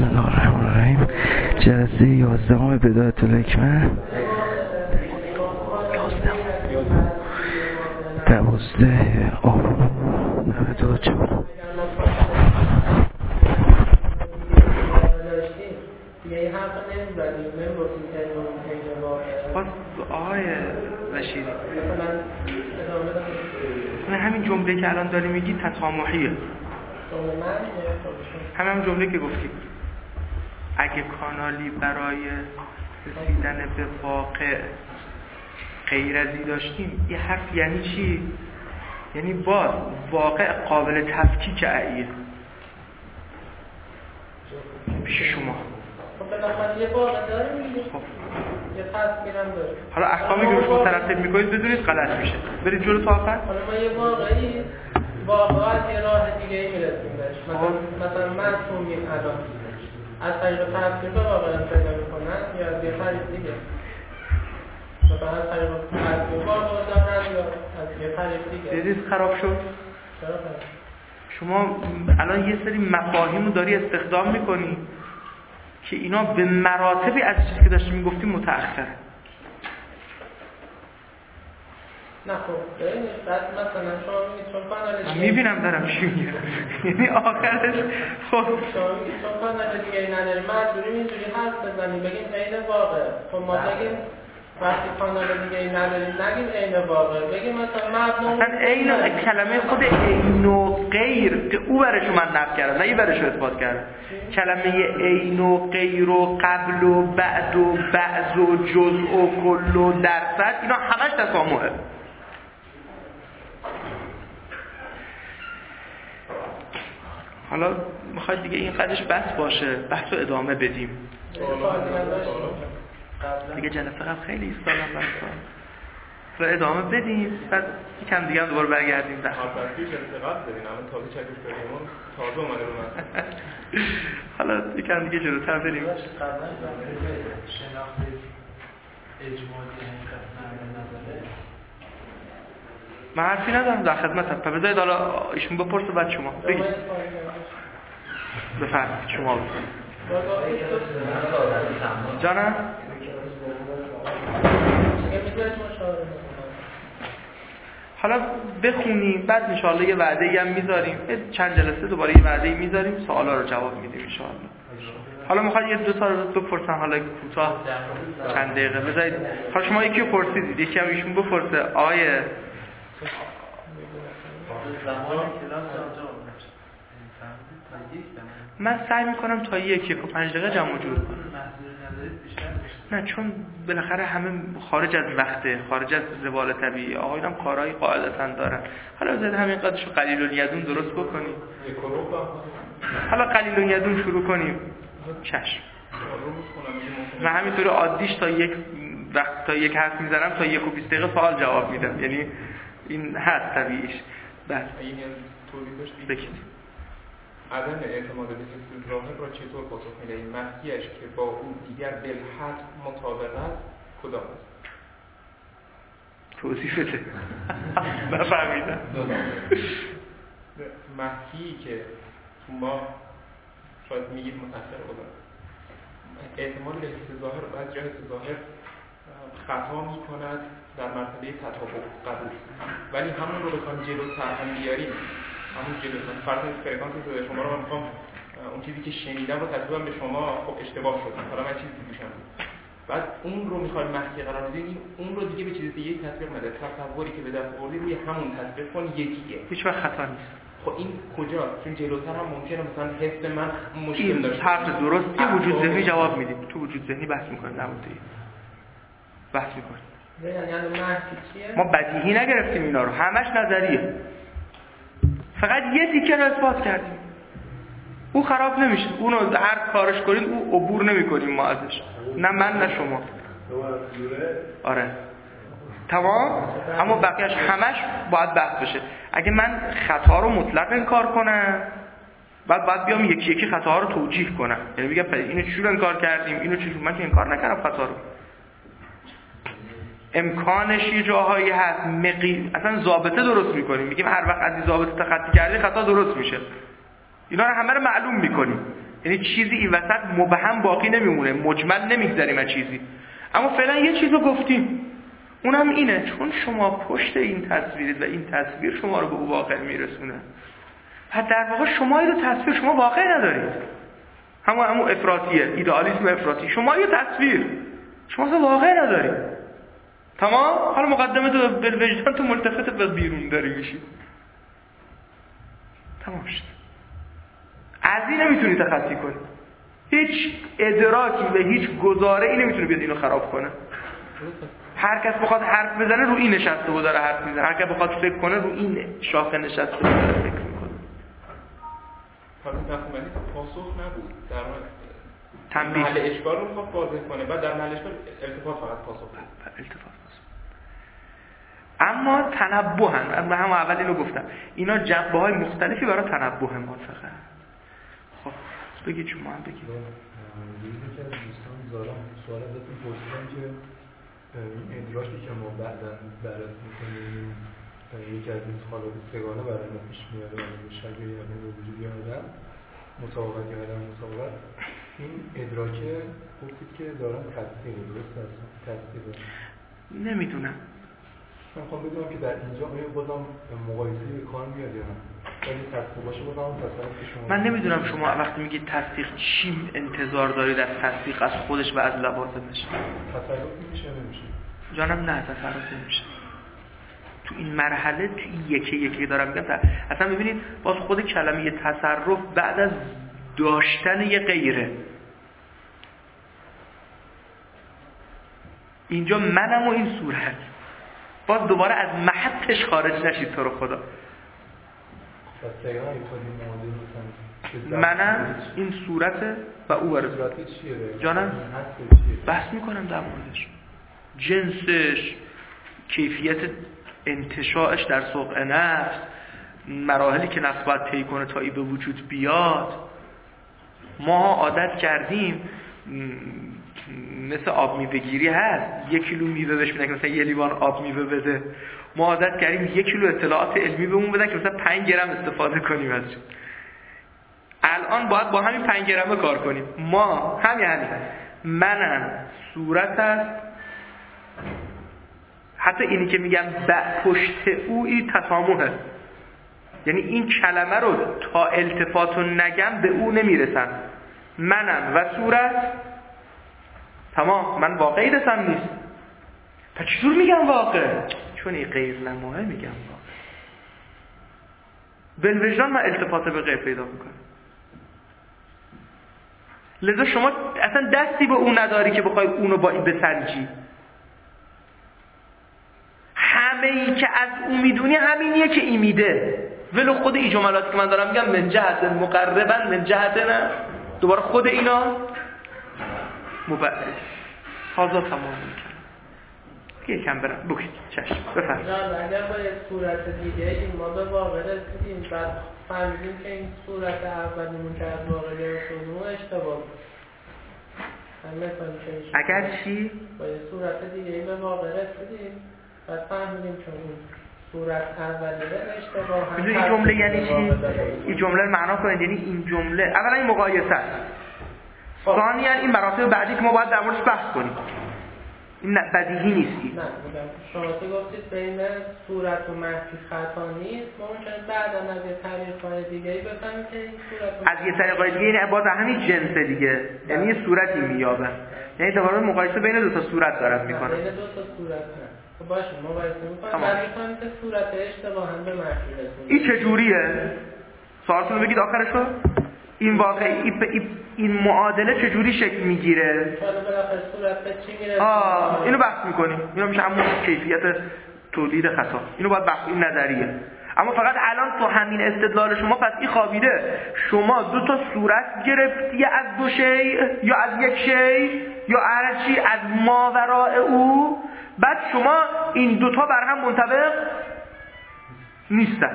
الله الرحمن الرحیم. جلسه 11 بدایت الحکمه، 12 آبان 94. باز آقای رشیدی همین جمله که الان داری میگی تسامحیه، همین جمله که گفتی اگه کانالی برای رسیدن به واقع غیر ازی داشتیم، یه حرف یعنی چی؟ یعنی باز واقع قابل تفکیک ایه پیش شما. بالاخره یه واقع داره میگه، یه تصویرم داره. حالا احکامی که روش مترتب میکنید بدونید غلط میشه، برید جلو تا آخر. حالا ما یه واقعی واقعا یه راه دیگه ای میرسیم بهش، مثلا مفهومیم الان از طریق تصویر واقعا پیدا میکنن یا از یه طریق دیگه، مثلا از طریق تصویر واقعا دارن یا از یه طریق دیگه. دیدید خراب شد؟ شما الان یه سری مفاهیم رو داری استخدام میکنی که اینا به مراتبی از چیزی که داشتی میگفتی متأخره. نه خب ببینید بعد مثلا شما میگید چون کانال دیگه میبینم دارم چی میگم، یعنی آخرش خب شما میگید چون کانال دیگه نداری مجبوریم اینجوری حرف بزنیم بگیم عین واقع. خب ما بگیم وقتی کانال دیگه نداریم نگیم عین واقع، بگیم مثلا مبنا اصلا عین کلمه خود عین و غیر که او برشو من نقل کردم نه ای برشو اثبات کردم. کلمه عین و غیر و قبل و بعد و بعض و جزء و کل و درصد اینا همش تسامحه. حالا میخواید دیگه این قدرش بس باشه، بحث رو ادامه بدیم دیگه. جلسه قبل خیلی ایستادم بحثا رو ادامه بدیم، بعد یکم دیگه هم دوباره برگردیم بحث. جلسه قبل بدیم اما تازه چکش کردیم تازه اومده رو من. حالا یکم دیگه جلوتر بریم. شناخت اجمالی نداره. من حرفی ندارم، در خدمتم. بذارید حالا ایشون بپرسه بعد شما بگید. بفرمایید شما بفرمایید. جانم؟ حالا بخونیم بعد انشاءالله یه وعده‌ای هم میذاریم، چند جلسه دوباره یه وعده‌ای میذاریم، سوالا رو جواب میدیم انشاءالله. حالا میخواد یه دو تا رو بپرسن، حالا کوتاه چند دقیقه بذارید. حالا شما یکی رو پرسیدید، یکی هم ایشون بپرسه. آیه من سعی میکنم تا 1-5 دقیقه جمع جور کنم. نه چون بالاخره همه خارج از وقته، خارج از روال طبیعی، آقایون هم کارهای قاعدتاً دارن. حالا بذارید همین قدرشو قلیل الیدون درست بکنیم. حالا قلیل الیدون شروع کنیم. چشم. من همینطور عادیش تا یک حرف میزنم تا 1-20 دقیقه سوال جواب میدم، یعنی این هست طبیعیش. بله بگید. عدم اعتماد به حس ظاهر را چطور پاسخ می‌دهید؟ مخفیش که با اون دیگر بالحق مطابق است کدام است؟ توضیح بده. نفهمیدم. مخفی که ما شاید میگید متأخر بودن، اعتماد به حس ظاهر بعضی جا حس ظاهر خطا می‌کند در مرتبه تطابق قبول، ولی همون رو بخوایم جلوتر هم بیاریم، همون جلوتر فرض فرکانس صدای شما رو من میخوام اون چیزی که شنیدم رو تصویرم به شما خب اشتباه شد، حالا من چیزی گوشم بود، بعد اون رو میخوایم مخفی قرار بدیم، اون رو دیگه به چیز دیگه تصویر نده، تصوری که به دست آوردی روی همون تصویر کن یکیه، هیچ وقت خطا نیست. خب این کجاست؟ چون جلوتر هم ممکنه مثلا حس من مشکل داشته. حرف درستی وجود ذهنی جواب میدیم، تو وجود ذهنی بحث میکنیم، نبوده بحث میکنیم. ما بدیهی نگرفتیم اینا رو، همش نظریه، فقط یه تیکه رو اثبات کردیم. او خراب نمیشه، اونو هر کارش کنید او عبور نمیکنیم ما ازش، نه من نه شما. آره تمام. اما بقیهش همش باید بحث بشه. اگه من خطا رو مطلق انکار کنم، بعد بیام یکی یکی خطاها رو توجیه کنم، یعنی بگم اینو چجور انکار کردیم، اینو چجور، من که انکار نکردم خطا رو. امکانش یه جاهایی هست اصلا ضابطه درست میکنیم، میگیم هر وقت از این ضابطه خطی کردی خطا درست میشه. اینا رو همه رو معلوم میکنیم، یعنی چیزی این وسط مبهم باقی نمیمونه، مجمل نمیگذاریم از چیزی. اما فعلا یه چیزو گفتیم، اونم اینه چون شما پشت این تصویرید و این تصویر شما رو به واقع میرسونه. پس در واقع شما یه تصویر، شما واقع ندارید. همون افراطیه، ایدئالیسم افراطی. شما یه تصویر، شما اصلا واقع ندارید. تمام؟ حالا مقدمه تو بالوجدان تو ملتفت به بیرون داری میشی. تمام شد. از این نمیتونی تخطی کنی. هیچ ادراکی و هیچ گزاره ای نمیتونه بیاد اینو خراب کنه. هر کس بخواد حرف بزنه رو این نشسته و داره حرف میزنه. هر کس بخواد فکر کنه رو این شاخه نشسته و داره فکر میکنه. حالا مفهومی پاسخ نبود. در تنبیه. محل اشکال رو میخواد واضح کنه. بعد در محل اشکال التفات فقط پاسخ بود. التفات. اما تنبهن، همون اول اینو گفتم، اینا جنبه‌های مختلفی برای تنبه ما فقط. خب بگید شما هم بگید. یکی از دوستان زارم سوال ازتون پرسیدن که ادراکی که ما بعداً بررسی می‌کنیم یکی از این حالات سگانه برای ما پیش میاد و شبیه یعنی به وجود آدم مسابقت یا عدم مسابقت، این ادراکه گفتید که دارن تصدیقه، درست هست؟ تصدیقه نمیدونم. من خواهم بدونم که در اینجا آیا بازم مقایسه به کار میاد یا نه؟ ولی تصدیق باشه بازم تصدیق که شما من نمیدونم شما وقتی میگید تصدیق چی انتظار دارید از تصدیق، از خودش و از لوازمش. تصرف میشه نمیشه؟ جانم نه، تصرف نمیشه. تو این مرحله تو یکی یکی دارم میگم اصلا ببینید باز خود کلمه تصرف بعد از داشتن یه غیره. اینجا منم و این صورت، باز دوباره از محطش خارج نشید تو رو خدا. منم این صورته و او برای صورت چیه؟ جانم بحث میکنم در موردش، جنسش، کیفیت انتشاعش در سوق نفس، مراحلی که نفس باید طی کنه تا ای به وجود بیاد. ما عادت کردیم مثل آب میوه گیری هست، 1 کیلو میوه بهش میدن که مثلا 1 لیوان آب میوه بده. ما عادت کردیم 1 کیلو اطلاعات علمی بهمون بدن که مثلا 5 گرم استفاده کنیم ازش. الان باید با همین 5 گرمه کار کنیم. ما همین منم صورت است، حتی اینی که میگم پشت اوی تسامحه، یعنی این کلمه رو تا التفاتو نگم به او نمیرسن. منم و صورت تمام، من واقعی رسم نیست. پس چطور میگم واقع؟ چون این غیر نماه میگم واقع. بالوجدان من التفات به غیر پیدا میکنم. لذا شما اصلا دستی به اون نداری که بخوای اونو با این بسنجی. همه ای که از اون میدونی همینیه که این میده. ولو خود این جملاتی که من دارم میگم من جهت مقربا من جهت نه، دوباره خود اینا مبعد حاضر تمام میکنم. یکم برم بگید چشم بفرمایید. اگر با یک صورت دیگه این ما به واقع رسیدیم بعد فهمیدیم که این صورت اولیمون که از واقع رسیدیم اشتباه بود. اگر چی؟ با یک صورت دیگه این به واقع رسیدیم بعد فهمیدیم که اون صورت اولیه اشتباه هم. این جمله یعنی چی؟ این جمله رو معنا کنید. یعنی این جمله اولا این مقایسه است، ثانیاً این مراتب بعدی که ما باید در موردش بحث کنیم. این بدیهی نیستی. نه شما تو گفتید بین صورت و محکی خطا نیست، ما ممکنه بعدا از یه طریق‌های دیگه‌ای بفهمیم که این صورت از یه طریق‌های دیگه یعنی باز همین جنس دیگه، یعنی یه صورتی میابن، یعنی دوباره مقایسه بین دو تا صورت دارن میکنن. بین دو تا صورت نه. خب باشه مقایسه می‌کنیم بعد می‌فهمیم که صورت اشتباه هم به محکی رسیده. این چه جوریه؟ سوالتون رو بگید آخرشو. این واقعی این معادله چجوری شکل میگیره؟ اینو بحث میکنیم. اینو میشه همون کیفیت تولید خطا. اینو باید بحث، این نظریه. اما فقط الان تو همین استدلال شما پس این خوابیده. شما دو تا صورت گرفتی از دو شی یا از یک شی یا هرچی از ماوراء او، بعد شما این دوتا بر هم منطبق نیستن.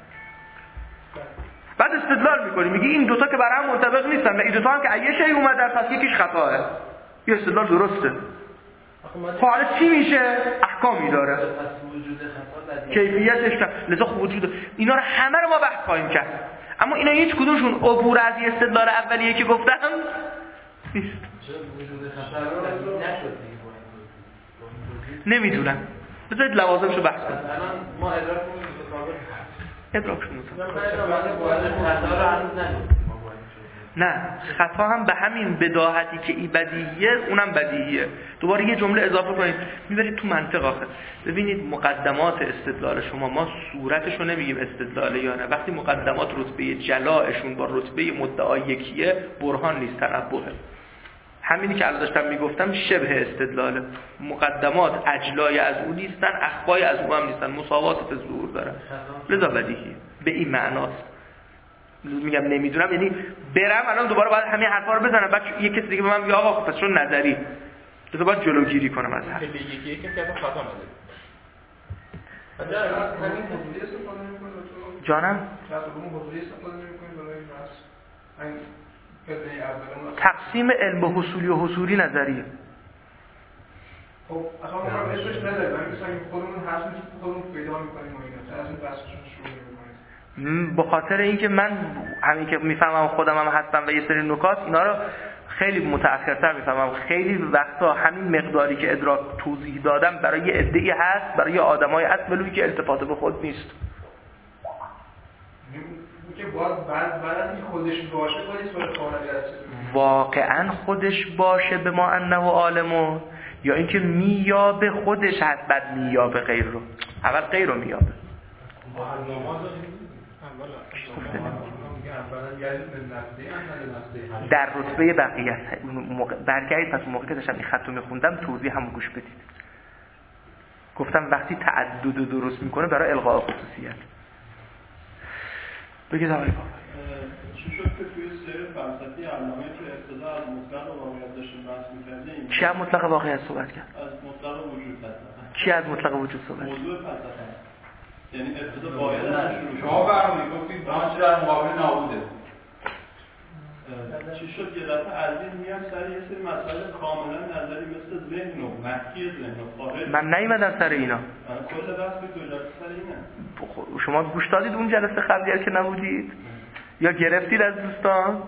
بعد استدلال میکنی میگی این دوتا که بر هم منطبق نیستن و این دوتا هم که یه شی اومده پس یکیش خطاه. یه استدلال درسته. حالا چی میشه؟ احکامی داره. کیفیتش لذا وجود اینا رو همه رو ما بحث خواهیم کرد. اما اینا هیچ کدومشون عبور از استدلال اولیه که گفتم نیست. وجود خطر رو نشد. نمیدونم. بذارید لوازمشو بحث کنیم. الان ما ادراکشون نه، خطا هم به همین بداهتی که ای بدیهیه اونم بدیهیه. دوباره یه جمله اضافه کنید میبرید تو منطق. آخه ببینید مقدمات استدلال شما، ما صورتشو نمیگیم استدلاله یا نه. وقتی مقدمات رتبه جلاشون با رتبه مدعا یکیه، برهان نیست، تنبهه. همینی که الان داشتم میگفتم شبه استدلاله. مقدمات اجلای از اون نیستن، اخفای از اون هم نیستن، مساوات به ظهور دارن، لذا بدیهی به این معناست. میگم نمیدونم یعنی برم الان دوباره باید همین حرفا رو بزنم، بعد یه کسی دیگه به من میگه آقا خب پس چون نظری تو باید جلوگیری کنم از حرف. یکی که خطا نداره. همین حضوری استفاده می‌کنه تو جانم کتابمون حضوری استفاده می‌کنیم برای بحث این پله اول تقسیم علم به حصولی و حصولی نظریه. خب اصلا ما اسمش نداریم، مثلا خودمون هست خودمون پیدا می‌کنیم و اینا، از این بحثشون شروع می‌کنیم. به خاطر اینکه من همین که میفهمم خودم هم هستم و یه سری نکات اینا رو خیلی متأخرتر میفهمم. خیلی وقتا همین مقداری که ادراک توضیح دادم برای یه عده‌ای هست، برای آدمای هست ولوی که التفات به خود نیست. که باید بعد از این خودش باشه باید سوال خارج است. واقعا خودش باشه به ما انه عالمون، یا اینکه میابه خودش هست بعد میابه غیر رو. اول غیر رو میابه. در رتبه بقیه است. برگردید پس موقعی که داشتم این خط رو میخوندم توضیح هم گوش بدید. گفتم وقتی تعدد درست میکنه برای الغاء خصوصیت. بگید آقای بابا چی شد که توی سیر فلسفی علامه که ابتدا از مطلق واقعیت داشتیم بحث می‌کردیم، کی از مطلق واقعیت صحبت کرد؟ از مطلق وجود هست. کی از مطلق وجود صحبت کرد؟ موضوع فلسفه است. یعنی ابتدا باید شروع شما برمی گفتید آنچه در مقابل نابوده. چی شد یه دفعه از این میاد سر یه سری مسائل کاملا نظری مثل ذهن و محکی ذهن و خارج. من نیومدم سر اینا. کل بحث به دو جلسه سر اینه. شما گوش دادید اون جلسه قبلی که نبودید؟ یا گرفتید از دوستان؟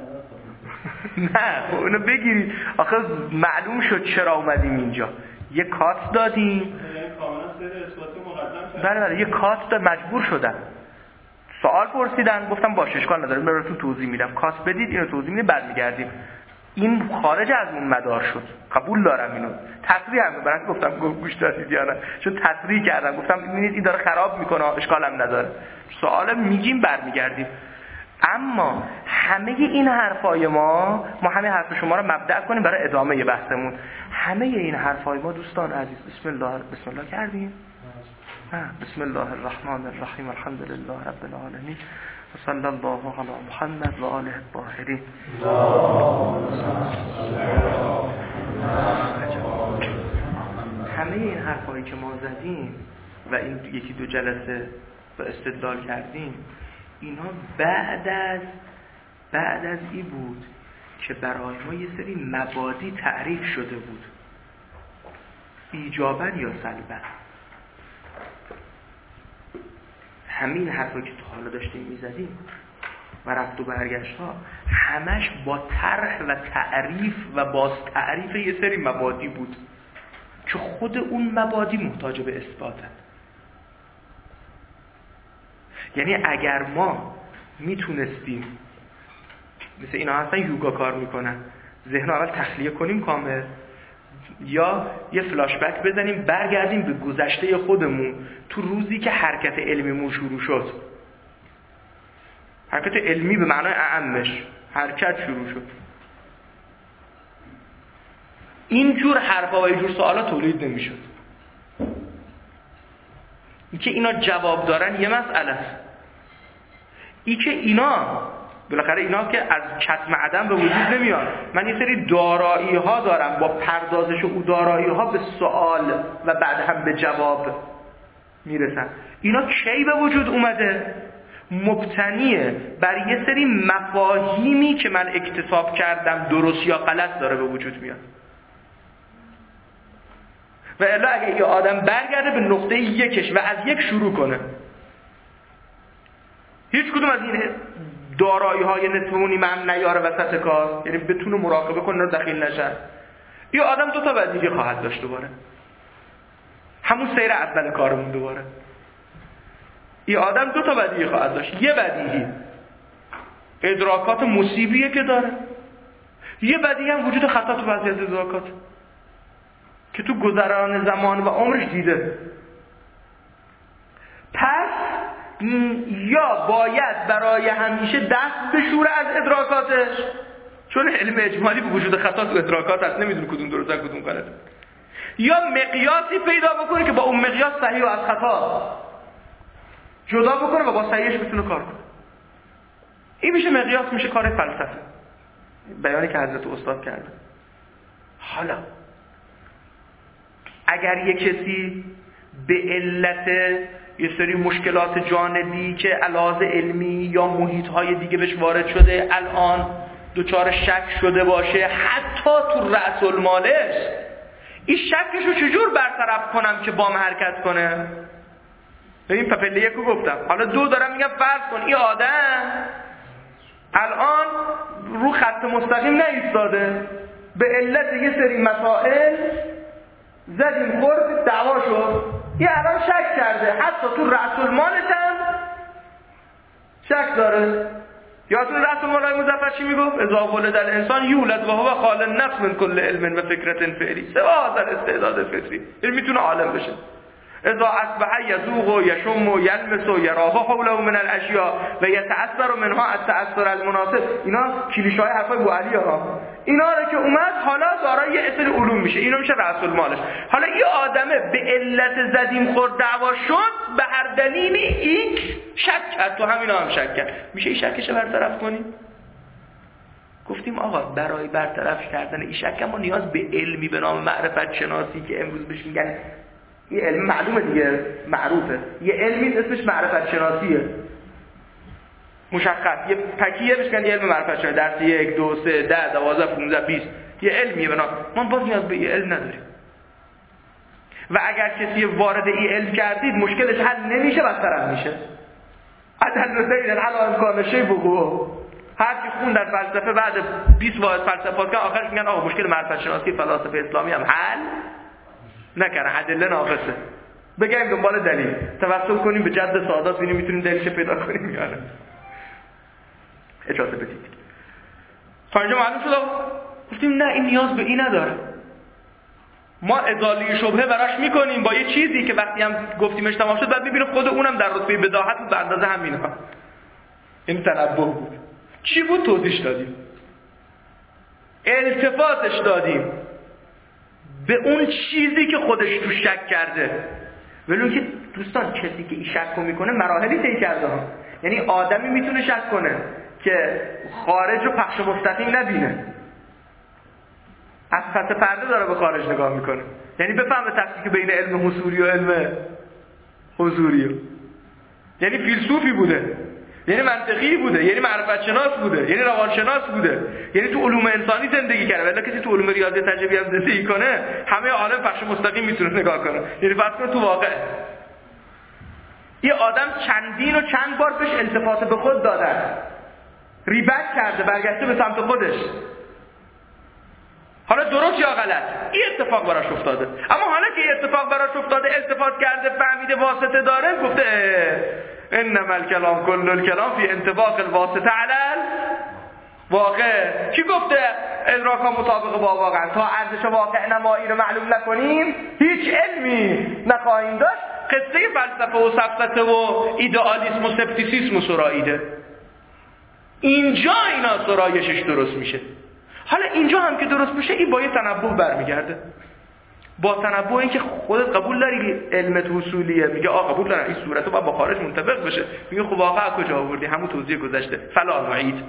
نه اونو بگیرید. آخه معلوم شد چرا اومدیم اینجا. یه کات دادیم. یعنی کاملا سر اثبات مقدم کردیم. بله یه کات داد، مجبور شدن. سوال پرسیدن گفتم باشه اشکال نداره براتون توضیح میدم. کات بدید اینو توضیح میدم بعد میگردیم. این خارج از اون مدار شد. قبول دارم اینو. تصریح هم برات گفتم گوش دادید یا نه. چون تصریح کردم گفتم ببینید این داره خراب میکنه اشکال هم نداره. سوال میگیم برمیگردیم. اما همه این حرفای ما همه حرف شما رو مبدأ کنیم برای ادامه بحثمون. همه این حرفای ما دوستان عزیز بسم الله کردیم. بسم الله الرحمن الرحیم الحمد لله رب العالمین و صلی الله علی محمد و آله الطاهرین. همه این حرفایی که ما زدیم و این یکی دو جلسه با استدلال کردیم اینا بعد از این بود که برای ما یه سری مبادی تعریف شده بود ایجاباً یا سلباً. همین حرفا که تا حالا داشتیم میزدیم و رفت و برگشت ها همش با طرح و تعریف و باز تعریف یه سری مبادی بود که خود اون مبادی محتاج به اثباتن. یعنی اگر ما میتونستیم مثل اینا هستن یوگا کار میکنن ذهن اول تخلیه کنیم کامل یا یه فلاش بک بزنیم برگردیم به گذشته خودمون تو روزی که حرکت علمیمون شروع شد. حرکت علمی به معنای اعمش حرکت شروع شد. اینجور حرفا و اینجور سوالا تولید نمیشد. این که اینا جواب دارن یه مسئله است. این که اینا بالاخره اینا که از کتم عدم به وجود نمیاد. من یه سری دارایی ها دارم با پردازش او دارایی ها به سوال و بعد هم به جواب میرسن. اینا کی به وجود اومده؟ مبتنیه بر یه سری مفاهیمی که من اکتساب کردم درست یا غلط داره به وجود میاد. و الا اگه یه آدم برگرده به نقطه یکش و از یک شروع کنه هیچ کدوم از این دارایی‌های نصف و نیمه هم نیاره وسط کار، یعنی بتونه مراقبه کنه دخیل نشن. یا آدم دو تا بدیهی خواهد داشت دوباره، همون سیر اول کارمون دوباره. این آدم دو تا بدیهی خواهد داشت. یه بدیهی ادراکات مصیبیه که داره، یه بدیهی هم وجود خطا تو بعضی از ادراکات که تو گذران زمان و عمرش دیده. پس یا باید برای همیشه دست بشوره از ادراکاتش، چون علم اجمالی به وجود خطا تو ادراکات هست، نمیدونه کدوم درسته کدوم غلطه، یا مقیاسی پیدا بکنه که با اون مقیاس صحیح و از خطا جدا بکنه و با صحیحش بتونه کار کنه. این میشه مقیاس، میشه کار فلسفه، بیانی که حضرت استاد کرده. حالا اگر یک کسی به علت یه سری مشکلات جانبی که علاوه علمی یا محیط‌های دیگه بهش وارد شده الان دچار شک شده باشه، حتی تو رأس المالش، این شکش رو چجور برطرف کنم که بام حرکت کنه؟ این پپله یکو گفتم، حالا دو دارم میگم فرض کن این آدم الان رو خط مستقیم نایستاده، به علت یه سری مسائل زدیم خورد دعوا شد، این الان شک کرده، حتی تو رأس المالش هم شک داره. یا تو رأس المال مظفر چی میگفت؟ اذا ولد الانسان یولد و هو خال النفس من کل علم و فکرت فعلی، سوا هذا الاستعداد فطری، این میتونه عالم بشه. اذا اصبح یذوق و یشم و یلمس و یراه حوله من الاشیاء و یتأثر منها التأثر المناسب. اینا کلیشه‌های حرفای بوعلی ها، اینا رو که اومد حالا دارای یه اصل علوم میشه، اینا میشه رأس المالش. حالا این آدمه به علت زدیم خورد دعوا شد، به هر دلیلی این شک کرد، تو همینا هم شک کرد، میشه این شکش برطرف کنیم؟ گفتیم آقا برای برطرف کردن این شک ما نیاز به علمی به نام معرفت شناسی که امروز بهش میگن، یه علم معلومه دیگه، معروفه، یه علمی اسمش معرفت شناسیه، مشخص، یه پکیه بهش میگن علم معرفت شناسی، درس 1 2 3 10 12 15 20، یه علمیه بنا. ما باز نیاز به یه علم نداریم و اگر کسی وارد این علم کردید مشکلش حل نمیشه، بدتر میشه. عدل زید العلا امکان شی بگو، هر کی خون در فلسفه بعد 20 واحد فلسفات که آخرش میگن آقا مشکل معرفت شناسی فلاسفه اسلامی هم حل نکنه، ادله ناقصه، بگیم دنبال دلیل، توسل کنیم به جد سادات ببینیم میتونیم دلیلش پیدا کنیم یا نه. اجازه بدید. تا اینجا معلوم شد؟ گفتیم نه، این نیاز به این نداره. ما ازاله شبهه براش میکنیم با یه چیزی که وقتی هم گفتیمش تمام شد بعد میبینیم خود اونم در رتبه بداهت به اندازه همینه. این تنبه بود. چی بود؟ توضیحش دادیم، التفاتش دادیم به اون چیزی که خودش تو شک کرده. ولی که دوستان کسی که این شک رو میکنه مراحلی طی کرده ها. یعنی آدمی میتونه شک کنه که خارج رو پخش مستقیم نبینه، از پس پرده داره به خارج نگاه میکنه، یعنی بفهمه تفکیک بین علم حصولی و علم حضوری، یعنی فیلسوفی بوده، یعنی منطقی بوده، یعنی معرفت شناس بوده، یعنی روانشناس بوده، یعنی تو علوم انسانی زندگی کرده. ولی کسی تو علوم ریاضی تجربی هم زندگی کنه همه عالم پخش مستقیم میتونه نگاه کنه. یعنی فرض کن تو واقع یه آدم چندین و چند بار بهش التفات به خود دادن، ریبت کرده، برگشته به سمت خودش، حالا درست یا غلط این اتفاق براش افتاده. اما حالا که این اتفاق براش افتاده، التفات کرده، فهمیده واسطه داره، گفته انما الکلام کل الکلام فی انطباق الواسطه علی واقع. کی گفته ادراکا مطابق با واقع؟ تا ارزش واقع نمایی رو معلوم نکنیم هیچ علمی نخواهیم داشت. قصه فلسفه و سفسطه و ایدئالیسم و سپتیسیسم و سراییده، اینجا اینا سرایشش درست میشه. حالا اینجا هم که درست میشه، این با یه تنبه برمیگرده، با تنبهی که خودت قبول داری علمت حصولیه، میگه قبول دارم این صورت رو باید با خارج منطبق بشه، میگه خب واقعا کجا آوردی؟ همون توضیح گذشته فلا نعید.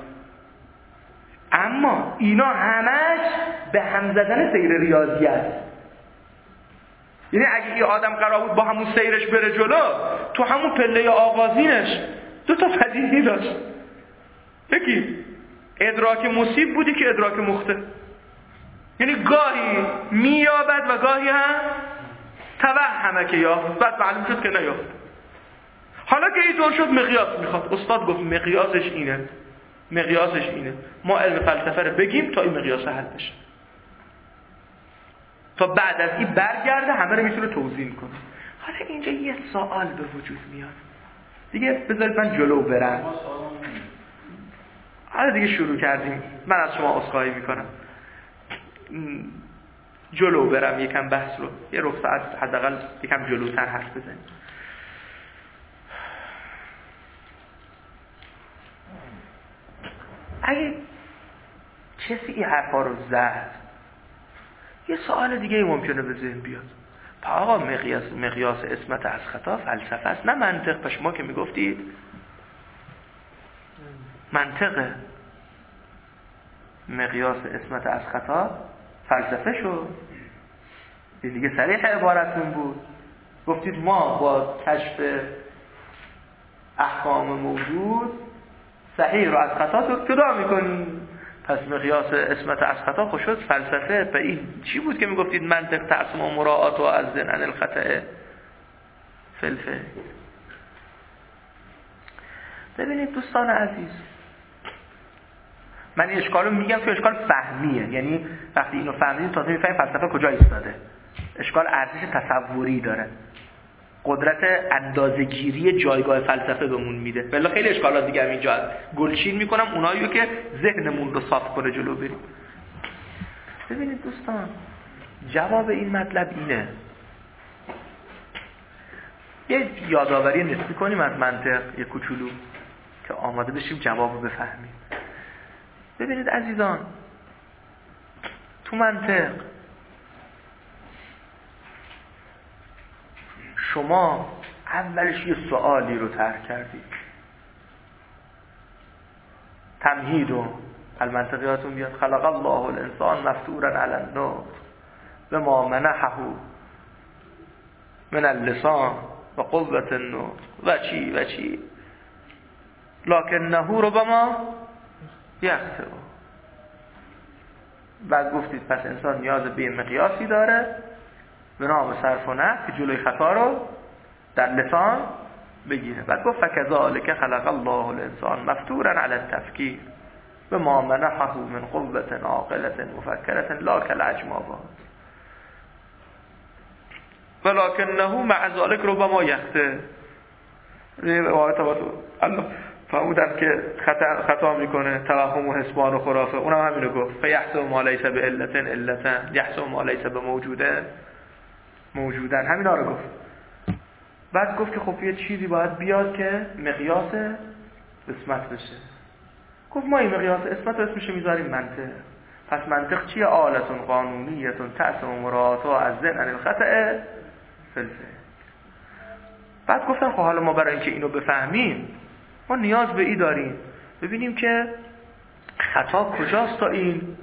اما اینا همش به هم زدن سیر ریاضی است. یعنی اگه این آدم قرار بود با همون سیرش بره جلو، تو همون پله آغازینش دو تا پدیده داشت، یکی ادراک مصیب بودی که ادراک مخطئ، یعنی گاهی میابد و گاهی هم توهمه که یافت، بعد معلوم شد که نیافت. حالا که اینطور شد مقیاس میخواد. استاد گفت مقیاسش اینه. ما علم فلسفه رو بگیم تا این مقیاس حل بشه، تا بعد از این برگرده همه رو میتونه توضیح کنه. حالا اینجا یه سوال به وجود میاد دیگه، بذارید من جلو برم. حالا دیگه شروع کردیم، من از شما عذرخواهی میکنم، جلو برم یکم بحث رو یه ربع ساعت حداقل یکم جلوتر حرف بزنیم. اگه کسی این حرفا رو زد، یه سوال دیگه ممکنه به ذهن بیاد. آقا مقیاس عصمت از خطا فلسفه است نه منطق. پس شما که میگفتید منطقه، مقیاس عصمت از خطا فلسفه شد دیگه. صریح عبارتون بود، گفتید ما با کشف احکام موجود صحیح رو از خطا جدا میکنیم. پس مقیاس عصمت از خطا خوش شد فلسفه. به این چی بود که میگفتید منطق تعصم و مراعات و از ذن عن الخطأ فلفل. ببینید دوستان عزیز، من این اشکال رو میگم که اشکال فهمیه، یعنی وقتی اینو فهمیدید تازه میفهمید فلسفه کجا ایستاده. اشکال ارزش تصوری داره، قدرت اندازه‌گیری جایگاه فلسفه بهمون میده. بلا خیلی اشکالات دیگه هم اینجا گلچین میکنم، اوناییو که ذهنمون رو صاف کنه جلو بریم. ببینید دوستان، جواب این مطلب اینه. یه یادآوری نسبی کنیم از منطق، یه کوچولو، که آماده بشیم جواب رو بفهمیم. ببینید عزیزان، تو منطق شما اولش یه سوالی رو طرح کردید. تمهید و المنطقیاتون بیاد خلق الله الانسان مفتورا علی النطق و ما منحه من اللسان و قوة النطق و چی لکنه ربما یخطئ. بعد گفتید پس انسان نیاز به مقیاسی داره به نام صرف و نحو که جلوی خطا رو در لسان بگیره. بعد گفت فکذالک خلق الله الانسان مفتورا علی التفکیر و ما منحه من قوة عاقلة مفکرة لا کالعجماوات ولکنه مع ذلک ربما یخطئ. الله فهمودم که خطا میکنه، توهم و حسبان و خرافه. اونم همینو گفت فیحسب ما لیس بعلة علة یحسب ما لیس بموجوده موجودن، همینا رو گفت. بعد گفت که خب یه چیزی باید بیاد که مقیاس عصمت بشه. گفت ما این مقیاس عصمت رو اسمش میذاریم منطق. پس منطق چیه؟ آلتون قانونیتون تعصم مراعاتها از ذن عن الخطأ فلفل. بعد گفتن خب حالا ما برای اینکه اینو بفهمیم ما نیاز به این داریم ببینیم که خطا کجاست تا این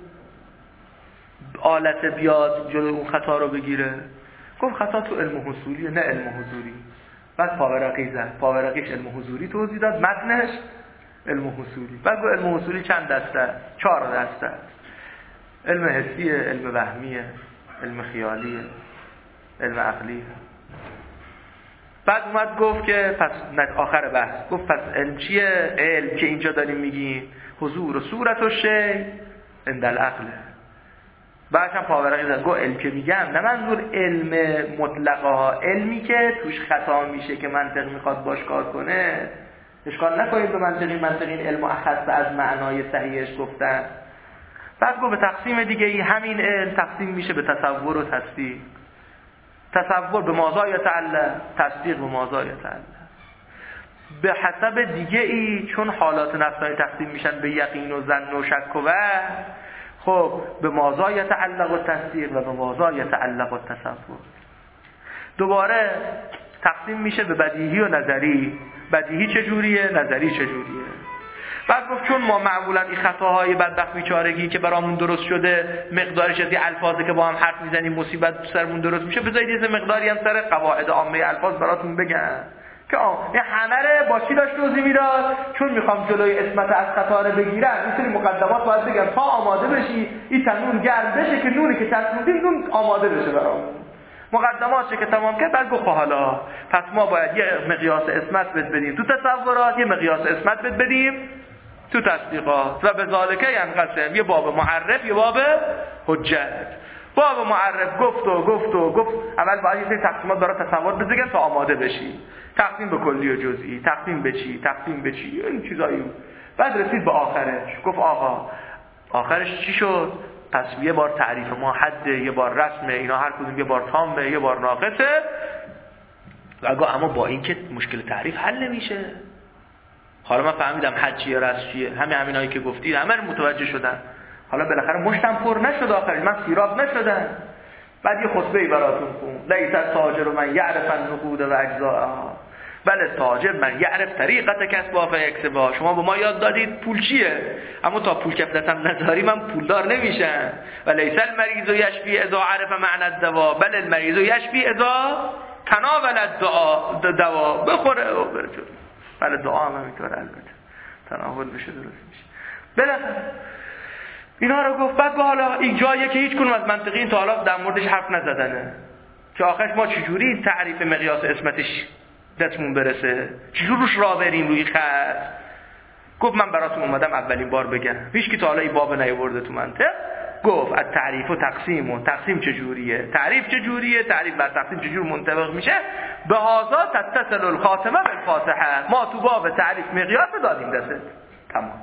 آلت بیاد جلوی اون خطا رو بگیره. گفت خطا تو علم حصولیه نه علم حضوری. بعد پاورقی زد، پاورقیش علم حضوری توضیح داد، متنش علم حصولی. بعد گفت علم حصولی چند دسته است؟ 4 دسته است. علم حسیه، علم وهمیه، علم خیالیه، علم عقلیه. بعد اومد گفت که پس آخر بحث گفت پس علم چیه؟ علم که اینجا داریم میگیم حضور و صورت و شی عند العقل. بعدش هم پاورقی زد گفت علم که میگم نه منظور علم مطلقا، علمی که توش خطا میشه که منطق میخواد باش کار کنه. اشکال نکنید به منطقین علم اخذ از معنای صحیحش گفتن. بعد گفت به تقسیم دیگه ای همین علم تقسیم میشه به تصور و تصدیق. تصور به ماذا یتعلق، تصدیق به ماذا یتعلق. به حسب دیگه ای چون حالات نفسانی تقسیم میشن به یقین و ظن و شک و وهم، خب به ماذا یتعلق و تصدیق و به ماذا یتعلق و تصور. دوباره تقسیم میشه به بدیهی و نظری. بدیهی چجوریه؟ نظری چجوریه؟ بعد گفت چون ما معمولا این خطاهای بدبخت بیچارگی که برامون درست شده مقدارش از این الفاظی که با هم حرف میزنیم مصیبت سرمون درست میشه، بذارید یه مقداری هم سر قواعد عامه الفاظ براتون بگم که این همه رو با چی داشت توضیح میداد. چون میخوام جلوی عصمت از خطا رو بگیرم این سری مقدمات باید بگم تا آماده بشی این تنون گرم بشه که نونی که چسبوندیم نون آماده بشه برامون. مقدماتش که تمام کرد بعد گفت حالا پس ما باید یه مقیاس اسمت بدیم تو تصورات، یه مقیاس اسمت بدیم تو تصدیقات. و به ذالکه ینقسم، یه باب معرف یه باب حجت. باب معرف گفت اول باید یه سری تقسیمات برای تصور بزنن تا آماده بشی. تقسیم به کلی و جزئی، تقسیم به چی این چیزایی. بعد رسید به آخرش، گفت آقا آخرش چی شد؟ پس یه بار تعریف ما حده، یه بار رسمه، اینا هر کدوم یه بار تامه، یه بار ناقصه. اما با این که مشکل تعریف حل نمیشه. حالا من فهمیدم حد چیه، رسم چیه، همینایی که گفتید همه رو متوجه شدن. حالا بالاخره مشتم پر نشد، آخرش من سیراب نشدن. بعد یه خطبه‌ای براتون خوند: لیس التاجر من یعرف النقود و اجزاءها بل التاجر من یعرف طریقت کسبها فیکسبها. شما به ما یاد دادید پول چیه، اما تا پول کفلتم نذاری من پولدار نمیشم. و لیس المریض یشفی اذا عرف معنی الدوا بل المریض یشفی اذا تناول الدوا. بخوره و بره جلو. بله دعا هم همینطور البته تناول بشه درست میشه. بالاخره اینا رو گفت. بعد حالا این جاییه که هیچ کنون از منطقیین تا حالا در موردش حرف نزدنه که آخرش ما چجوری تعریف مقیاس اسمتش دستمون برسه، چجور روش راه بریم روی خط. گفت من براتون اومدم اولین بار بگم، هیچ کی تا حالا این باب نیاورده تو منطق. گفت از تعریف و تقسیم چجوریه، تعریف چجوریه، تعریف بر تقسیم چجور منطبق میشه. به هذا تتصل الخاتمه بالفاتحه. ما تو باب تعریف مقیاس دادیم دست تمام.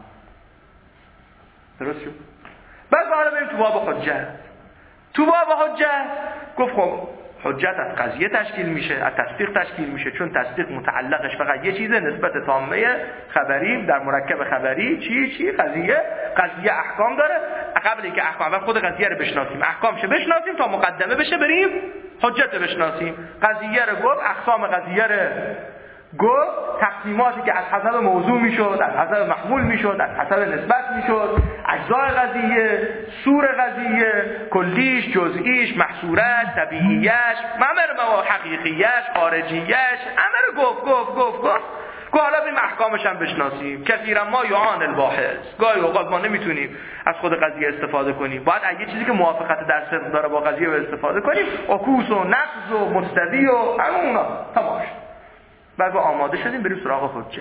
درست شد؟ بعد حالا بریم تو باب حجت. تو باب حجت گفت خب حجت از قضیه تشکیل میشه، از تصدیق تشکیل میشه، چون تصدیق متعلقش فقط یه چیزه، نسبت تامه خبری در مرکب خبری چی قضیه احکام داره. قبل اینکه احکام خود قضیه رو بشناسیم، احکامش بشناسیم تا مقدمه بشه بریم حجت بشناسیم. قضیه رو گفت، اقسام قضیه رو گفت، تقسیماتی که از حسب موضوع میشد، از حسب محمول میشد، از حسب نسبت میشد، اجزای قضیه، سور قضیه، کلیش، جزئیش، محصورش، طبیعیش، حقیقیش، خارجیش، همه رو گفت. حالا بریم احکامش هم بشناسیم. کثیرا ما یعان الباحث، گاهی اوقات ما نمیتونیم از خود قضیه استفاده کنیم، باید اگه چیزی که موافقت در صدق داره با قضیه استفاده کنیم. عکوس و نقض و مستوی و اونا تمام شد. بعد آماده شدیم بریم سراغ حجت.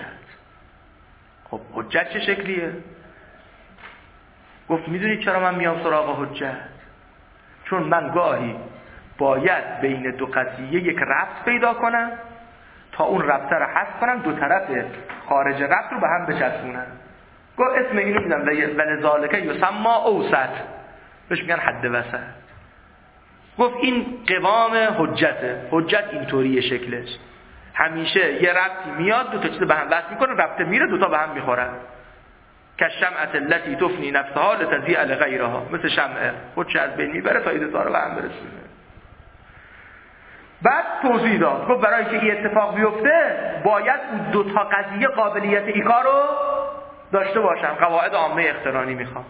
خب حجت چه شکلیه؟ گفت میدونید چرا من میام سراغ حجت؟ چون من گاهی باید بین دو قضیه یک ربط پیدا کنم تا اون ربطه رو حذف کنم، دو طرف خارج ربط رو به هم بچسبونم. گفت اسم اینو میدم و لذالک یسمى اوسط، بهش میگن حد وسط. گفت این قوام حجته. حجت اینطوریه شکلش، همیشه یه ربطی میاد، دو تا چیز به هم وصل میکنه، ربطه میره، دو تا به هم میخورن. که شمعة التي تفنی نفسها لتضیء لغیرها، مثل شمعه خودش از بین میبره تا ایده رو به هم برسونه. بعد توضیح داد، گفت برای که این اتفاق بیفته باید اون دو تا قضیه قابلیت ایکار رو داشته باشن. قواعد عامه اقترانی میخوام.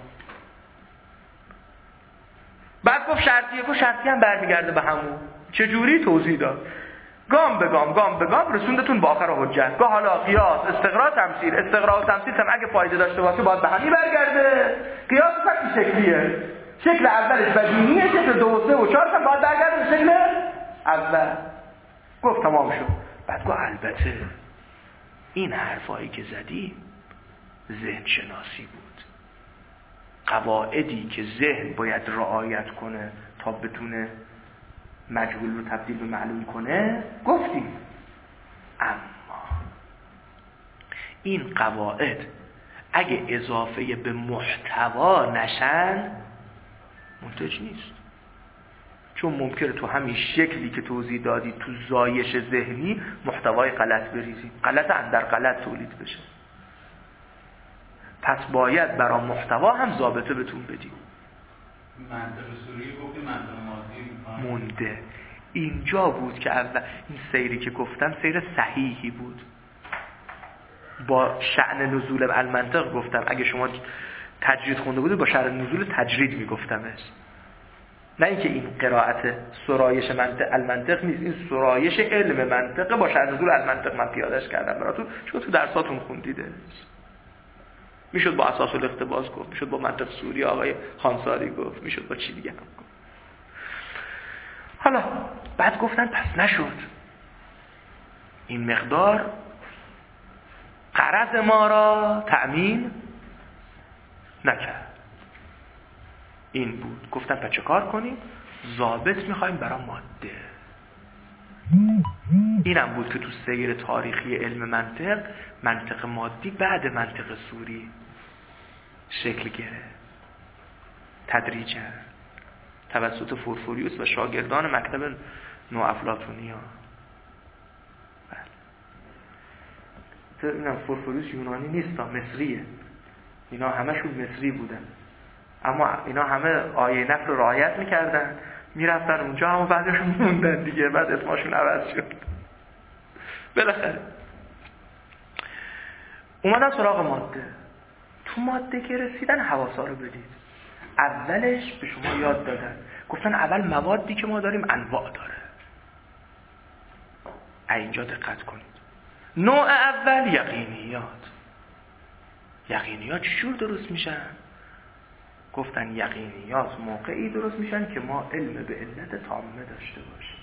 بعد گفت شرطی هم برمیگرده به همون. چجوری؟ توضیح داد. گام به گام رسوندتون به آخر حجت. گاه حالا قیاس، استقراء و تمثیل هم اگه فایده داشته باشه باید به همین برگرده. قیاس فقط شکلیه. شکل اولش بدیهیه، شکل 2 و 3 و 4 هم باید برگرده به شکل اول. گفت تمام شد. بعد گفت البته این حرفایی که زدیم ذهن شناسی بود. قواعدی که ذهن باید رعایت کنه تا بتونه مجهول رو تبدیل به معلوم کنه گفتیم، اما این قواعد اگه اضافه به محتوا نشن منتج نیست. چون ممکنه تو همین شکلی که توضیح دادی تو زایش ذهنی محتوای غلط بریزی، غلط اندر غلط تولید بشه. پس باید برای محتوا هم ضابطه بهتون بدیم. منطق سوری گفتی منطق ماضی مونده. اینجا بود که اول این سیری که گفتم سیر صحیحی بود. با شأن نزول المنطق گفتم. اگه شما تجرید خونده بودید با شأن نزول تجرید میگفتمش. نه اینکه این قرائت سرایش المنطق نیست، این سرایش علم منطقه با شأن نزول المنطق من پیادهش کردم براتون، چون تو درساتون خوندیده. میشد با اساس الاقتباس گفت، میشد با منطق سوری آقای خانساری گفت، میشد با چی دیگه هم گفت. حالا بعد گفتن پس نشد، این مقدار غرض ما را تأمین نکرد. این بود. گفتن پس چه کار کنیم؟ ضابط میخوایم برای ماده. اینم بود که تو سیر تاریخی علم منطق مادی بعد منطق صوری شکل گرفت تدریجا توسط فورفوریوس و شاگردان مکتب نوافلاطونیا. بله. اینم فورفوریوس یونانی نیست، مصریه. اینا همشون مصری بودن، اما اینا همه آیه نفل رو رعایت میکردن، میرفتن اونجا، همون بعدشون موندن دیگه، بعد اسمشون عوض شد. بالاخره اومدن سراغ ماده. تو ماده که رسیدن حواسا رو بدید. اولش به شما یاد دادن، گفتن اول موادی که ما داریم انواع داره. اینجا دقت کنید. نوع اول یقینیات چجور درست میشن؟ گفتن یقینیات موقعی درست میشن که ما علم به علت تامه داشته باشیم.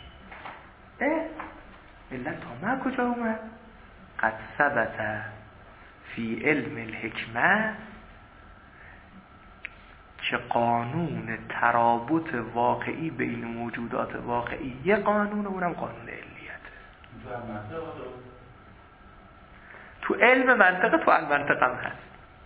علت تامه کجا اومد؟ قد ثبت فی علم الحکمه که قانون ترابط واقعی بین موجودات واقعی یه قانون، اونم قانون علیته. تو علم منطقه، تو المنطقه هم هست.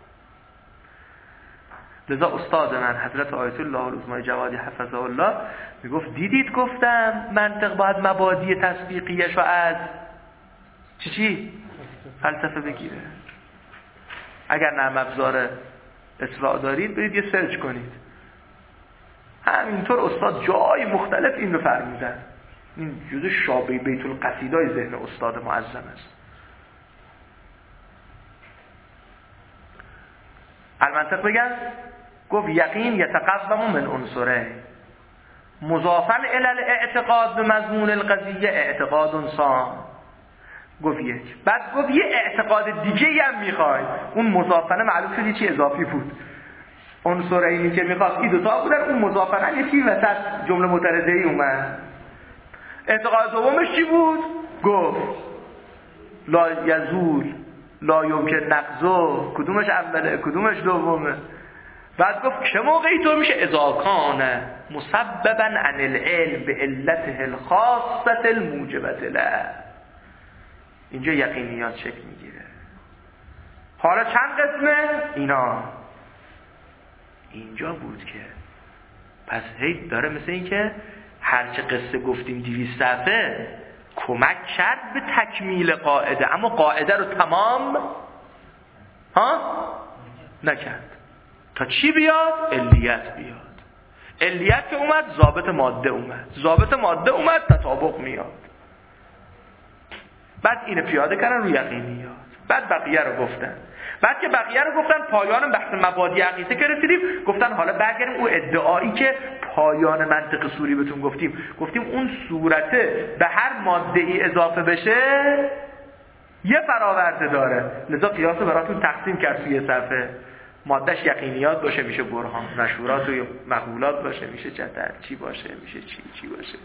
لذا استاد من حضرت آیت الله العظمای جوادی حفظه الله میگفت دیدید گفتم منطق باید مبادی تطبیقیش رو از چی؟ فلسفه بگیره. اگر نرم افزار اسراء دارید برید یه سرچ کنید. همینطور استاد جای مختلف این رو فرمودن. این جزء شابه بیت القصیدای ذهن استاد معظم است. المنطق بگن گفت یقین یتقوم من عنصره مضافا الی الاعتقاد به مضمون القضیه اعتقاد سام. گفت یک. بعد گفت یه اعتقاد دیگه هم میخوای. اون مضافنه معلوم شدی چی اضافی بود. عنصرینی که میخواست این دوتا بودن، اون مضافنه یه چی وسط جمله معترضه ای اومد. اعتقاد دومش چی بود؟ گفت لا یزول لا یمکن نقضه. کدومش اوله کدومش دومه؟ بعد گفت چه موقعی تو میشه اذا کان مسببا عن العلم به علته الخاصه الموجبه له. اینجا یقینیات شکل میگیره. حالا چند قسمه؟ اینا اینجا بود که پس هی داره مثل این که هرچه قصه گفتیم 200 صفحه کمک کرد به تکمیل قاعده، اما قاعده رو تمام نکرد. تا چی بیاد؟ علیت بیاد. علیت که اومد ضابط ماده اومد، ضابط ماده اومد تطابق میاد. بعد اینو پیاده کردن روی یقینیات. بعد بقیه رو گفتن. بعد که بقیه رو گفتن پایان بحث مبادی عقیده که رسیدیم، گفتن حالا برگردیم اون ادعایی که پایان منطق صوری بهتون گفتیم اون صورته به هر ماده ای اضافه بشه یه فراورده داره. لذا قیاس براتون تقسیم کرد توی صفحه. مادهش یقینیات باشه میشه برهان، مشهورات و مقولات باشه میشه جدل، چی باشه میشه چی باشه.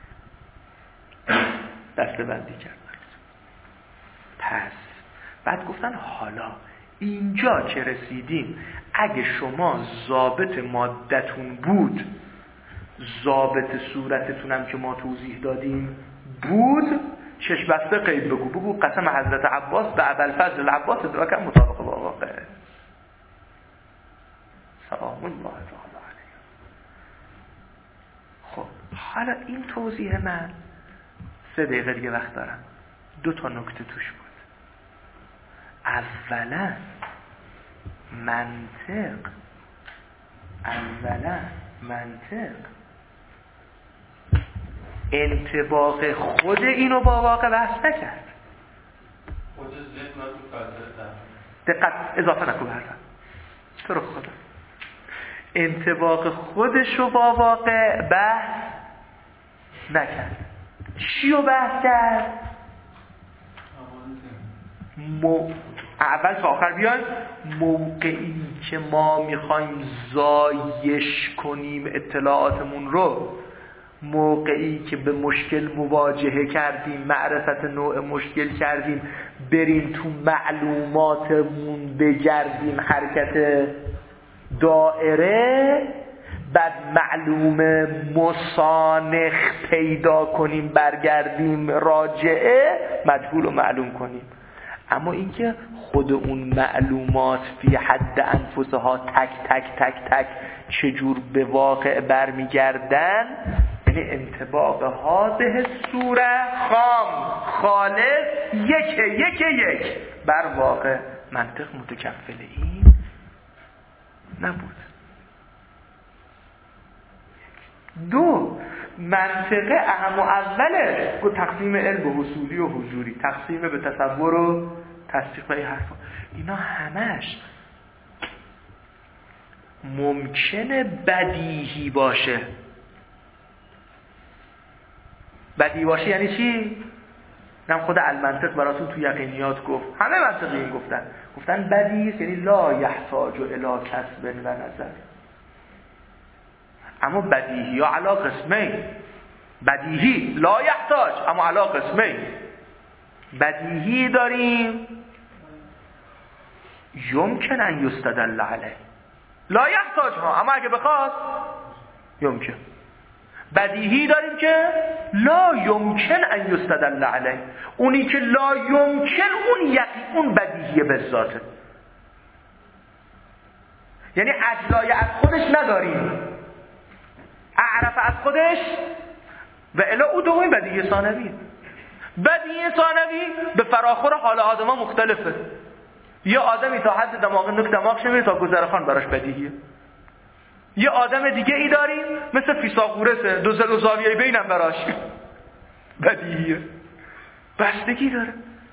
دسته بندی کرد. پس بعد گفتن حالا اینجا که رسیدیم اگه شما ضابط مادتون بود، ضابط صورتتونم که ما توضیح دادیم بود، چشم بسته قید بگو قسم حضرت عباس به ابوالفضل العباس ادراکم مطابق با واقعه. سلام الله علیه. خب حالا این توضیح من 3 دقیقه دیگه وقت دارم. 2 تا نکته توش بود. اولا منطق انطباق خود اینو با واقع بحث نکرد. خود ذهن رو فلسفه دقت اضافه نکن حرفم تو رو خدا. انطباق خودش رو با واقع بحث نکرد. چی رو بحث کرد؟ اول تا آخر بیان موقعی که ما میخوایم زایش کنیم اطلاعاتمون رو، موقعی که به مشکل مواجهه کردیم، معرفت نوع مشکل کردیم، بریم تو معلوماتمون بگردیم حرکت دائره، بعد معلوم مسانخ پیدا کنیم، برگردیم راجعه مجهول رو معلوم کنیم. اما اینکه خود اون معلومات فی حد انفسها تک تک تک تک چجور به واقع برمیگردن، یعنی انطباق هذه صوره خام خالص یک بر واقع منطق متکفل این نبود. دو، منطقه اهم و اوله گفت تقسیم علم به حصولی و حضوری، تقسیم به تصور و تصدیق و این حرفا، اینا همش ممکنه بدیهی باشه. بدیهی باشه یعنی چی؟ نم خود المنطق براتون تو یقینیات گفت، همه منطقیین گفتن بدیهی یعنی لا یحتاج الی کسب و نظر. اما بدیهی ها علا قسمین، بدیهی لا یحتاج اما علا قسمین. بدیهی داریم یمکن ان یستدل علیه، لا یحتاج ها اما اگه بخواست یمکن. بدیهی داریم که لا یمکن ان یستدل علیه، اونی که لا یمکن اون بدیهی به ذاته، یعنی اجلای از خودش نداریم، اعرف از خودش و الا او دومین بدیهی ثانوی. بدیهی ثانوی به فراخور حال آدما مختلفه. یه آدمی تا حد دماغش نمیره تا گذرخان براش بدیهیه. یه آدم دیگه ای داریم مثل فیثاغورسه، دو زل و زاویه بینم براش بدیهیه. بستگی داره.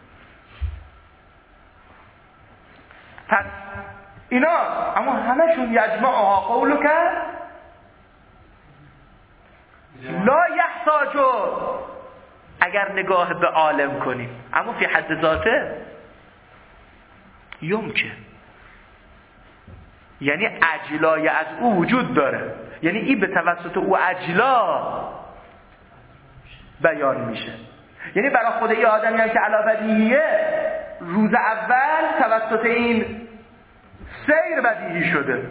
پس اینا اما همشون یجمعها قولو کرد لا یحتاجو، اگر نگاه به عالم کنیم، اما فی حد ذاته یمکن، یعنی اجلای از او وجود داره، یعنی این به توسط او اجلا بیان میشه. یعنی برای خود این آدمی هم که علا بدیهیه، روز اول توسط این سیر بدیهی شده.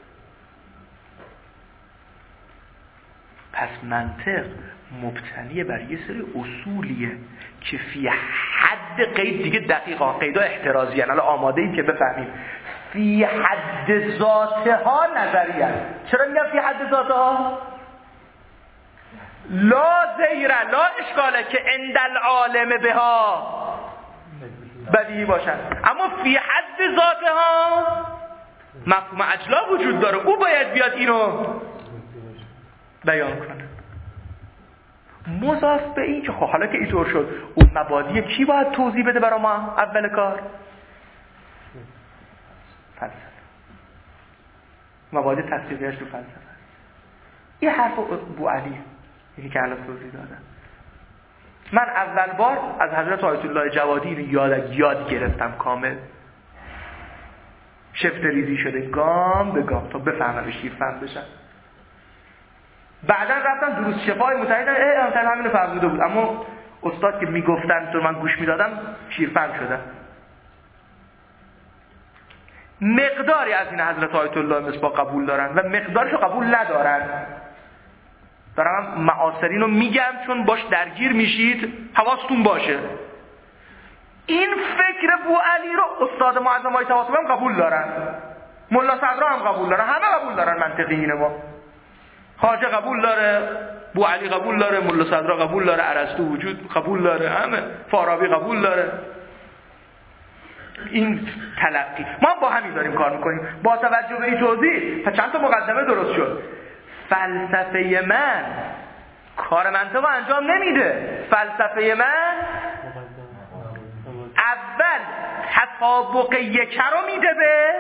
پس منطق مبتنی بر یه سری اصولیه که فی حد قید، دیگه دقیقا قیدا احترازی هن، حالا آماده ایم که بفهمیم، فی حد ذاتها نظری هن. چرا میگم فی حد ذاتها؟ لا زیره لا اشکاله که عند العالم بها بدیهی باشن، اما فی حد ذاتها مفهوم اجلا وجود داره، او باید بیاد اینو بیان کنه. مضاف به این که خب حالا که اینطور شد، اون مبادی کی باید توضیح بده برای ما اول کار؟ فلسفه. مبادی تصدیقیش تو فلسفه. این حرف بوعلی اینی که الان توضیح دادم. من اول بار از حضرت آیت الله جوادی اینو یاد گرفتم کامل. شفت ریزی شده گام به گام تا بفهمم شیرفهم بشم. بعدا رفتم دروس شفای متحدم مثلا همینو فرموده بود، اما استاد که میگفتن تو من گوش میدادم شیرفهم شدم. مقداری از این حضرت آیت الله مصباح قبول دارن و مقدارشو قبول ندارن. دارم معاصرین رو میگم چون باش درگیر میشید، حواستون باشه. این فکر بوعلی رو استاد معظم آیت الله هم قبول دارن، ملا صدرا هم قبول دارن، همه قبول دارن. منطقیین ما خواجه قبول داره، بوعلی قبول داره، ملا صدرا قبول داره، ارسطو وجود قبول داره، همه فارابی قبول داره. این تلقی ما با همین داریم کار میکنیم. با توجه به این توضیح پس چند تا مقدمه درست شد. فلسفه من کار منطق انجام نمیده. فلسفه من اول تطابق یک رو میده به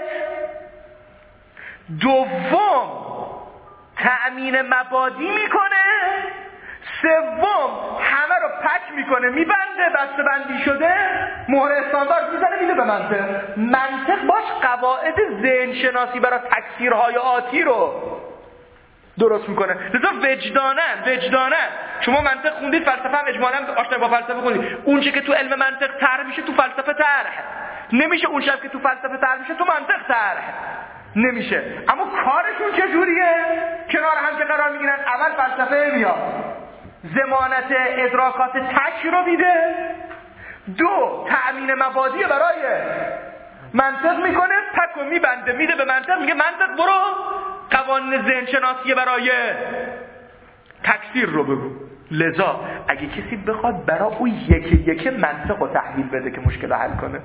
دوم تأمین مبادی میکنه، سوم همه رو پک میکنه میبنده، بسته بندی شده مهر استاندارد میزنه میده به منطق. منطق باش قواعد ذهن شناسی برای تکثیرهای آتی رو درست میکنه. لذا وجدانن شما منطق خوندید، فلسفه هم اجمالاً آشنا با فلسفه خوندید، اون چه که تو علم منطق طرح میشه تو فلسفه طرح نمیشه، اون چه که تو فلسفه طرح میشه تو منطق طرح نمیشه. اما کارشون چجوریه؟ کنار هم که قرار میگیرن، اول فلسفه میاد ضمانت ادراکات تک رو میده، دو تأمین مبادی برای منطق میکنه، تک رو میبنده میده به منطق، میگه منطق برو قوانین ذهن شناسی برای تکثیر رو بگو. لذا اگه کسی بخواد برای اون یکی منطق رو تحویل بده که مشکل رو حل کنه،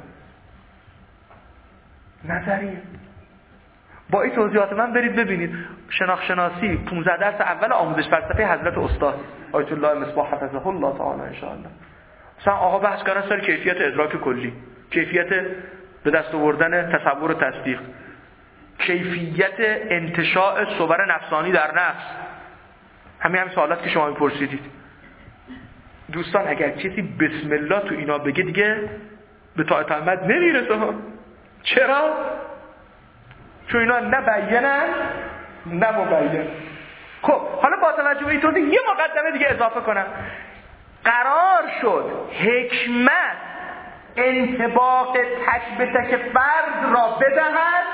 نظریه. با این توضیحات من برید ببینید شناخت شناسی 15 درس اول آموزش فلسفه حضرت استاد آیت الله مصباح حفظه الله تعالی ان شاء الله. مثلا آقا بحث کردن سر کیفیت ادراک کلی، کیفیت به دست آوردن تصور و تصدیق، کیفیت انتشاء صور نفسانی در نفس، همین سوالات که شما میپرسیدید. دوستان اگر کسی بسم الله تو اینا بگه دیگه به طاعت محمد نمیرسه ها. چرا؟ چون اینا نه بیانن نه مبین. خب حالا با توجه به این توضیح یه مقدمه دیگه اضافه کنم. قرار شد حکمت انطباق تک به تک فرد را بدهد،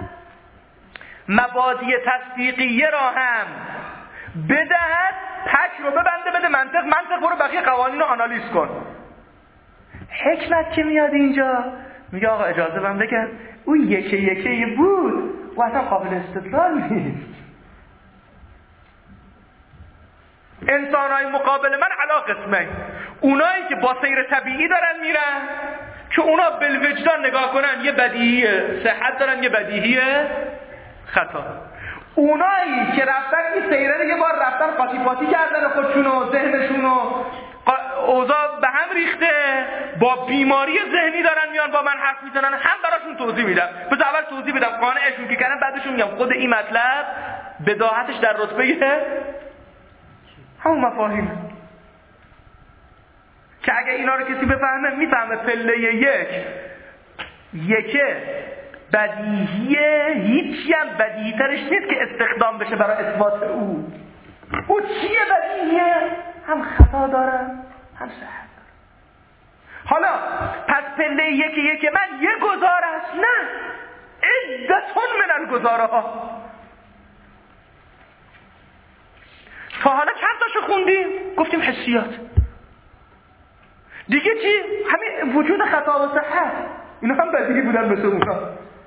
مبادی تصدیقیه را هم بدهد، تک رو ببنده بده منطق برو بقیه قوانین رو آنالیز کن. حکمت که میاد اینجا میگه آقا اجازه من بگم اون یکی بود و اصلا قابل استدلال نیست. انسانهای مقابل من علا قسمه، اونایی که با سیر طبیعی دارن میرن که اونا بالوجدان نگاه کنن یه بدیهی صحت دارن یه بدیهی خطا، اونایی که رفتن این سیره یه بار رفتن قاطی پاتی کردن خودشون و ذهنشون و اوضاع به هم ریخته، با بیماری ذهنی دارن میان با من حرف میزنن، هم براشون توضیح میدم. بذار اول توضیح بدم قانعشون که کردن، بعدشون میگم خود این مطلب بداهتش در رتبه همون مفاهیم که اگه اینا رو کسی بفهمه میفهمه پله یک بدیهیه، هیچی هم بدیهی ترش نیست که استخدام بشه برای اثبات او چیه بدیهیه؟ هم خطا دارم هم صحت دارم. حالا پس پله یک من یه گزاره است؟ نه، عدتون من الگزاره ها. تا حالا چند تاشو خوندیم؟ گفتیم حسیات. دیگه چی؟ همین وجود خطا و صحت، اینا هم بدیهی بودن مثل اونا.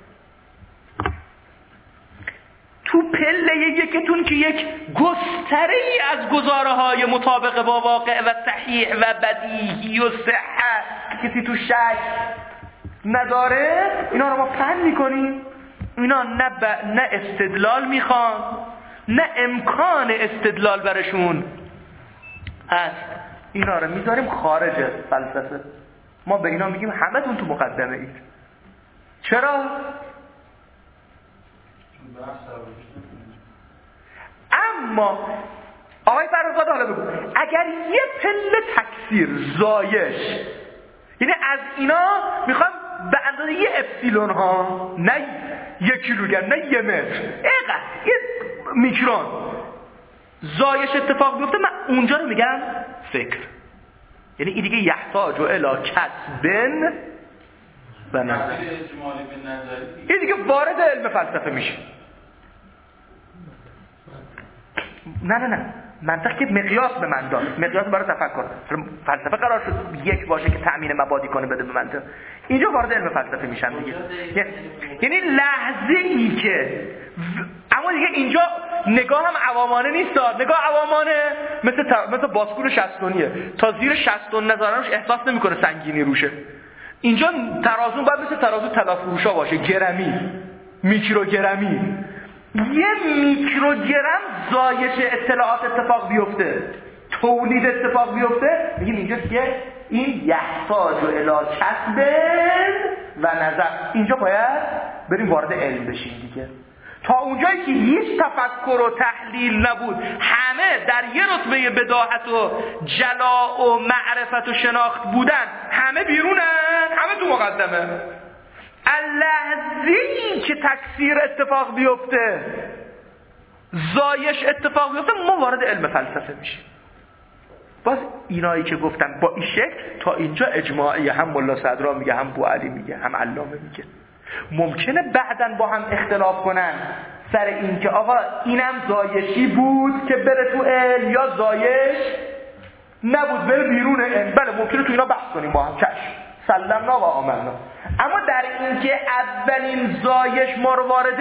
تو پله یکتون که یک گستره‌ای از گزاره‌های مطابق با واقع و صحیح و بدیهی و صحت کسی تو شک نداره، اینا رو ما فهم می‌کنیم. اینا نه استدلال میخوان، نه امکان استدلال برشون هست. اینا رو میذاریم خارج فلسفه. ما به اینا میگیم همتون تو مقدمه اید. چرا؟ اما آقای فرزاد حالا بگو، اگر یه پله تکثیر زایش، یعنی از اینا میخوام به اندازه یه اپسیلون ها، نه یک کیلوگرم، نه یه متر، یه میکرون زایش اتفاق بیفته، من اونجا رو میگم فکر. یعنی این دیگه یحتاج الی کسبن و نظر، این دیگه وارد علم فلسفه میشه. نه منطق که مقیاس به من داد، مقیاس برای تفکر. فلسفه قرار شد یک باشه که تأمین مبادی کنه بده به منطق، اینجا وارد علم فلسفه میشن دیگه. یعنی لحظه ای که اما دیگه اینجا نگاه هم عوامانه نیست، نگاه عوامانه مثل باسکول 60 تا زیر 60 نذارنش احساس نمیکنه سنگینی روشه. اینجا ترازو باید مثل ترازو طلا فروشا باشه، گرمی، میکروگرمی. یه میکروگرم زایش اطلاعات اتفاق بیفته، تولید اتفاق بیفته، میگیم اینجاست که این یحتاج الی کسب و نظر. اینجا باید بریم وارد علم بشیم دیگه. تا اونجایی که هیچ تفکر و تحلیل نبود، همه در یه رتبه بداهت و جلاء و معرفت و شناخت بودن، همه بیرونن، همه تو مقدمه. اللحظه‌ای که تکثیر اتفاق بیفته، زایش اتفاق بیفته ما وارد علم فلسفه میشیم. باز اینایی که گفتم با این شکل تا اینجا اجماعیه، هم ملا صدرا میگه، هم بوعلی میگه، هم علامه میگه. ممکنه بعداً با هم اختلاف کنن سر این که آقا اینم زایشی بود که بره تو علم یا زایش نبود بره بیرون علم. بله ممکنه تو اینا بحث کنیم با هم، چشم، سلمنا و آمنا. اما در این که اولین زایش ما رو وارد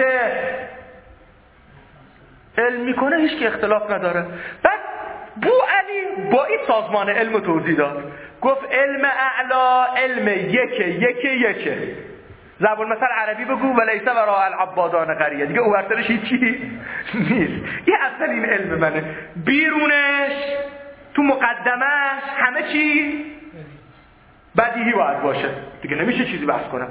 علم میکنه هیچ که اختلاف نداره. بعد بوعلی با این سازمان علم توضیح داد، گفت علم اعلا علم یکه ضرب المثل عربی بگو ولیس وراء العبادان قریه، دیگه اوورترش هیچی نیست. این اصل این علم منه، بیرونش تو مقدمش همه چی بدیهی باید باشه، دیگه نمیشه چیزی بحث کنم.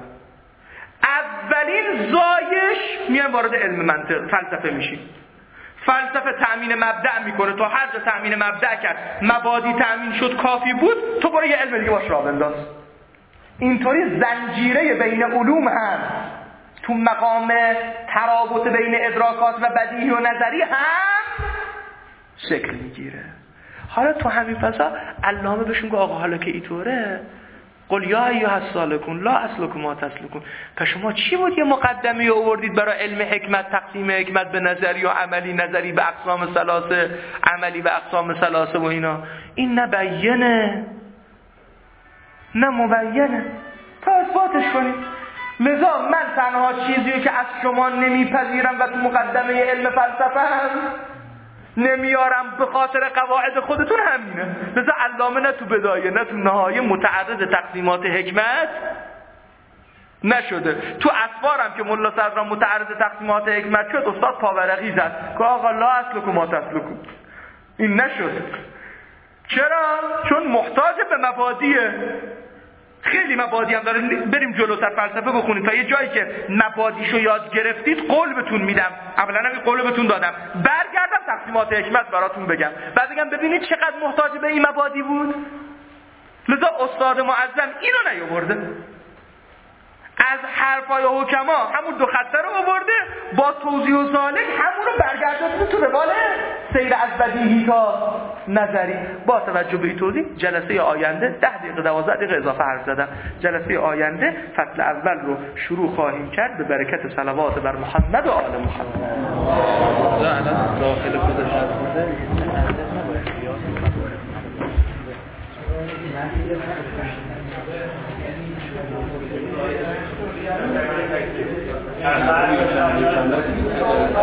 اولین زایش میان وارد علم منطق فلسفه میشیم. فلسفه تأمین مبدأ میکنه، تا هر جا تأمین مبدأ کرد مبادی تأمین شد کافی بود، تو برو یه علم دیگه باش راه بنداز. اینطوری زنجیره بین علوم هم تو مقام ترابط بین ادراکات و بدیهی و نظری هم شکل میگیره. حالا تو همین فضا علامه بهشون گفت آقا حالا که اینطوره، قل یا ایها السالکون لا اسلکم ما تسلکون، پس شما چی بود یه مقدمه آوردید برای علم حکمت، تقسیم حکمت به نظری و عملی، نظری به اقسام ثلاثه، عملی به اقسام ثلاثه و اینا؟ این نه بیانه نه مبینه، تا اثباتش کنید. لذا من تنها چیزی که از شما نمیپذیرم و تو مقدمه علم فلسفه هم نمیارم به خاطر قواعد خودتون همینه. لذا علامه نه تو بدایه نه تو نهایه متعرض تقسیمات حکمت نشده. تو اسفارم که ملا صدرا متعرض تقسیمات حکمت شد، استاد پاورقی زد که آقا لا اسلکم ما تسلکون. این نشد. چرا؟ چون محتاج به مبادیه. خیلی مبادی هم داره. بریم جلوتر فلسفه بخونیم تا یه جایی که مبادیشو یاد گرفتید قول بهتون میدم. اولا هم قول بهتون دادم، برگردم تقسیمات حکمت براتون بگم، بعد بگم ببینید چقدر محتاج به این مبادی بود. لذا استاد معظم اینو نیاورده، از حرفای حکما همون دو خطه رو آورده، با توضیح و سالک همون رو برگردونده تو روال سیر از بدیهی تا نظری. با توجه به این توضیح جلسه آینده 10 دقیقه 12 دقیقه اضافه حرف زدم. جلسه آینده فصل اول رو شروع خواهیم کرد به برکت صلوات بر محمد و آل محمد. الان داخل خودش هست